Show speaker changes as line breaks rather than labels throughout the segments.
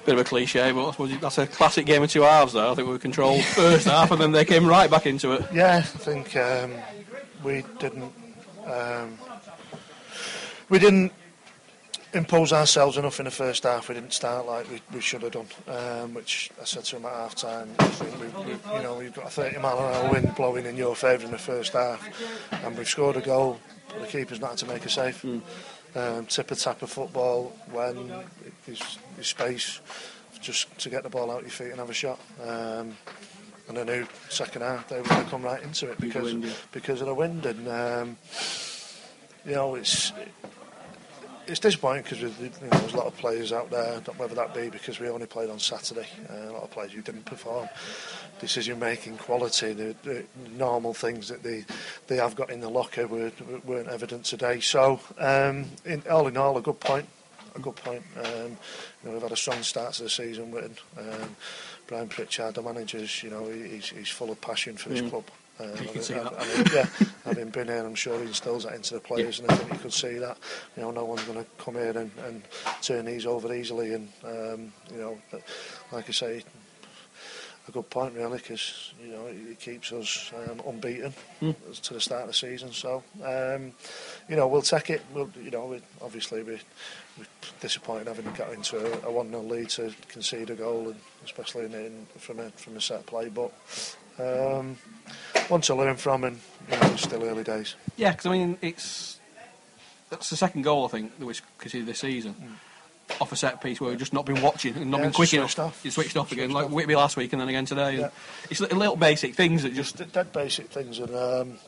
Bit of a cliche, but I suppose that's a classic game of two halves there. I think we controlled first half and then they came right back into it.
Yeah, I think we didn't impose ourselves enough in the first half. We didn't start like we should have done, which I said to him at half time. I think we've got a 30 mile an hour wind blowing in your favour in the first half, and we've scored a goal, but the keeper's not had to make a save. Tip-a-tap of football when there's space just to get the ball out your feet and have a shot. And I knew second half they were going to come right into it because of the wind. And it's disappointing because there's a lot of players out there, whether that be because we only played on Saturday, a lot of players who didn't perform, decision-making quality, the normal things that they have got in the locker weren't evident today. So, all in all, a good point. We've had a strong start to the season with Brian Pritchard, the manager's, he's full of passion for his club.
You can see that.
Having been here, I'm sure he instills that into the players, and I think you could see that. No one's going to come here and turn these over easily, and like I say, a good point really, because it keeps us unbeaten to the start of the season. So we'll take it. We're disappointed having got into a 1-0 lead to concede a goal, and especially from a set play, but. One to learn from, and it's still early days.
Yeah, because that's the second goal I think that we conceded this season. Off a set piece where we've just not been watching and not been quick enough. You switched off again, like Whitby last week and then again today. Yeah. It's little basic things that just
dead basic things, and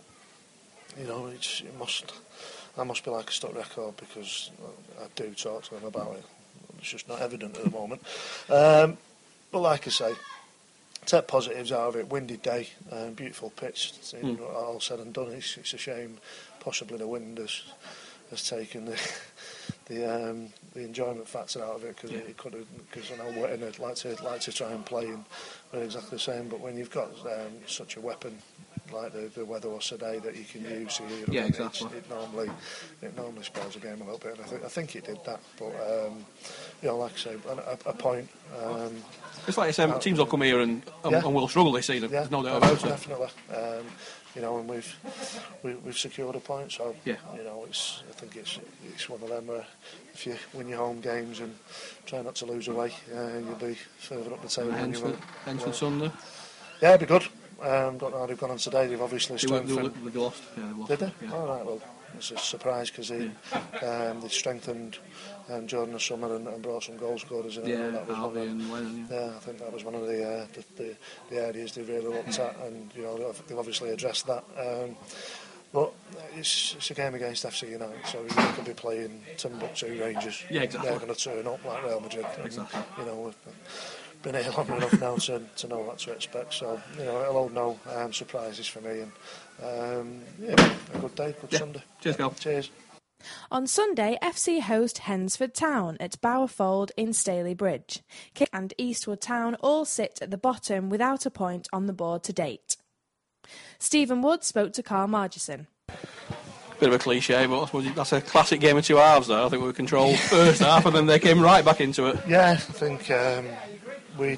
that must be like a stuck record because I do talk to them about it. It's just not evident at the moment. But like I say. Take positives out of it. Windy day, beautiful pitch. All said and done, it's a shame. Possibly the wind has taken the enjoyment factor out of it because it could have. Because I know Whitton like to try and play and we're exactly the same. But when you've got such a weapon like the weather was today that you can use,
exactly.
It normally spoils the game a little bit. And I think it did that. But like I say, a point.
It's like I said, teams will come here and will struggle this season. There's no doubt about it.
Definitely. And we've secured a point. So I think it's one of them where if you win your home games and try not to lose away, you'll be further up the table.
Hence for Sunday.
Yeah, it'd be good. Don't know how they've gone on today. They've obviously strengthened.
They lost. Yeah, they lost.
Did they?
Yeah.
All right. Well, it's a surprise because they strengthened Jordan this summer and brought some goal scorers in.
And Lennon.
Yeah, I think that was one of the areas they really looked at, and they've obviously addressed that. But it's a game against FC United, so you could be playing Timbuktu Rangers.
Yeah, exactly.
They're going to turn up like Real Madrid.
Exactly.
We've been here long enough now to know what to expect. So it'll hold no surprises for me. And a good day, good Sunday.
Cheers, Gal.
Cheers.
On Sunday, FC host Hensford Town at Bowerfold in Staley Bridge. Kick and Eastwood Town all sit at the bottom without a point on the board to date. Stephen Wood spoke to Carl Margison.
Bit of a cliche, but I suppose that's a classic game of two halves there. I think we controlled first half and then they came right back into it.
Yeah, I think we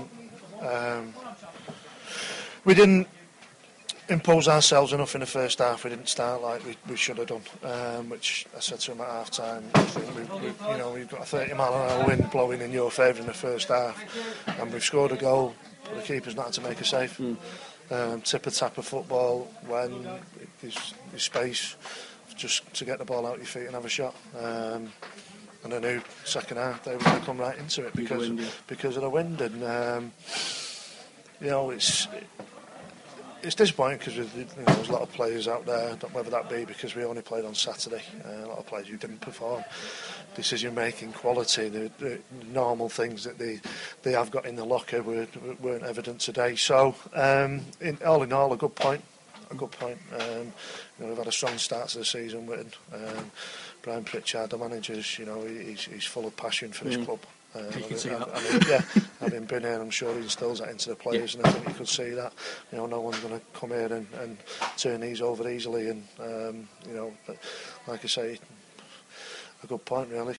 didn't impose ourselves enough in the first half. We didn't start like we should have done, which I said to him at half time. I think we've got a 30 mile an hour wind blowing in your favour in the first half, and we've scored a goal, but the keeper's not had to make a save. Tip-a-tap of football when there's space just to get the ball out your feet and have a shot. And I knew second half they were going to come right into it because of the wind. And it's disappointing because there's a lot of players out there, whether that be because we only played on Saturday, a lot of players who didn't perform, decision-making quality, the normal things that they have got in the locker weren't evident today. So, all in all, a good point. We've had a strong start to the season with Brian Pritchard, the manager's, he's full of passion for his club.
You can see that.
Having been here, I'm sure he instills that into the players, and I think you could see that. No one's going to come here and turn these over easily, and like I say, a good point really,